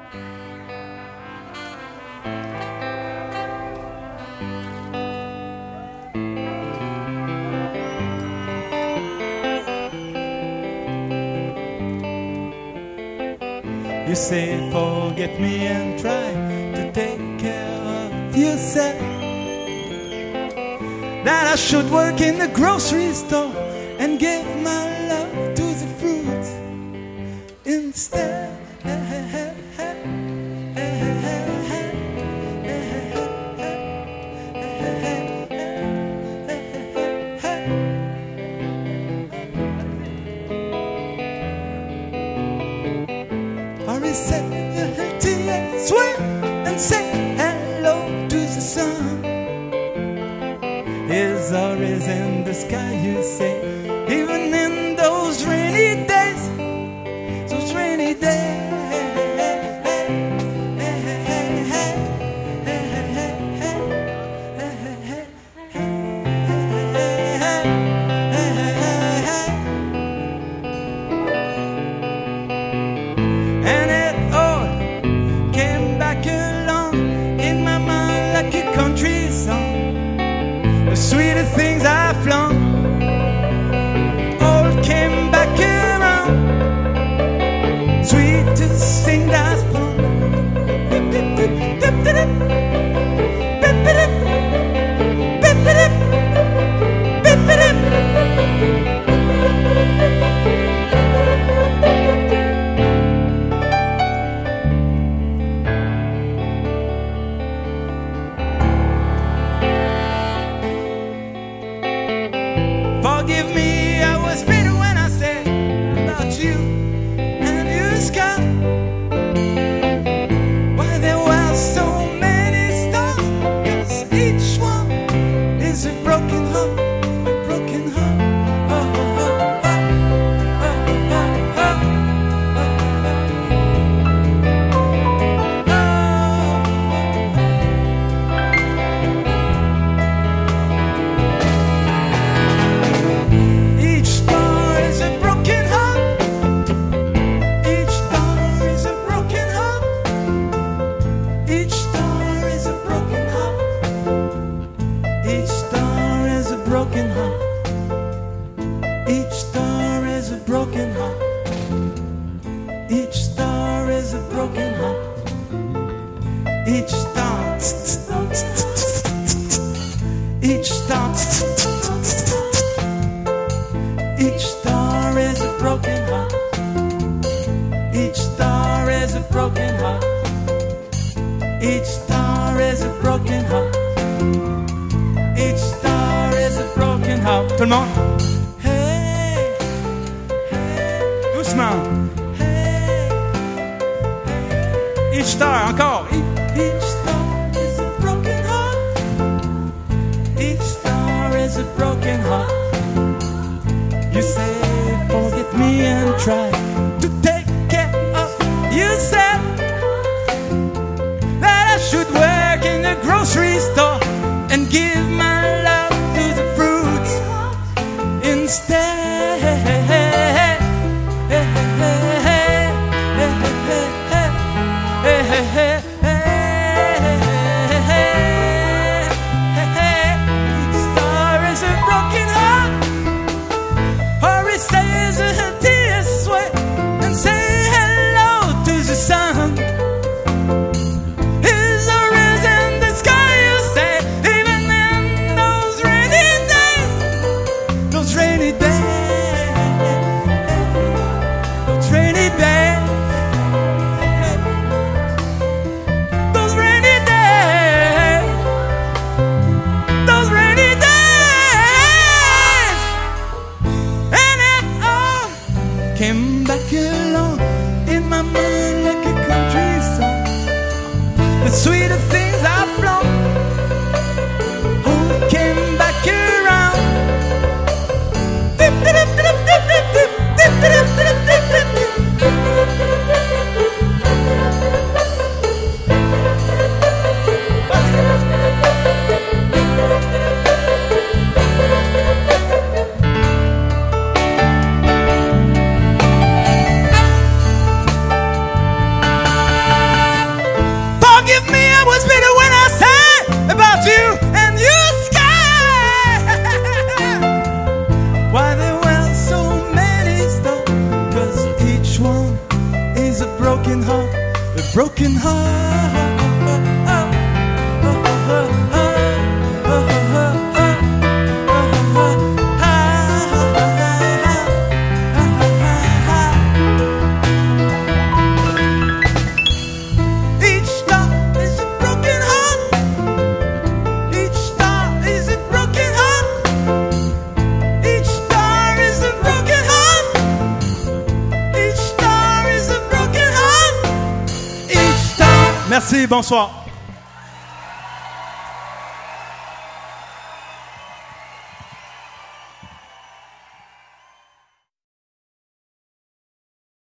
You say forget me and try to take care of yourself. That I should work in the grocery store and give my love to the fruits instead. Or say swim and say hello to the sun. His is in the sky, you say, even in those rainy days, those rainy days. And it all came back along in my mind like a country song. The sweetest things I flung all came back around. Sweetest things I flung. Forgive me, I was bitter when I said about you and your sky. Why there were so many stars, 'cause each one is a broken heart, a broken heart. Oh, oh, oh, oh, oh, oh, Each star is a broken heart. Each star is a broken heart. Each star is a broken heart. Each star is a broken heart. Each star is a broken heart. Each star is a broken heart. Each star. Each star. Each star is a broken heart. Each star is a broken heart. Each star is a broken heart. Each star is a broken heart. Tout le monde. Hey, hey, doucement. Hey, hey. Each star, encore. Each star is a broken heart. Each star is a broken heart. You say forget me and try to take care of yourself. That I should work in the grocery store and give my love to the fruits instead. Each star is a broken heart. Or he says a tear sweat and say hello to the sun. His is in the sky, you say, even in those rainy days, those rainy days, those rainy days, those rainy days, those rainy days. And it all came back along in my mind like a country song. The sweetest things I've flown all came back around. Dip, dip, dip, dip, dip, dip, dip, dip, dip, dip, dip, dip, dip. broken heart. Each star is a broken heart. Each star is a broken heart. Each star is a broken heart. Each star is a broken heart. Each star. Merci, bonsoir.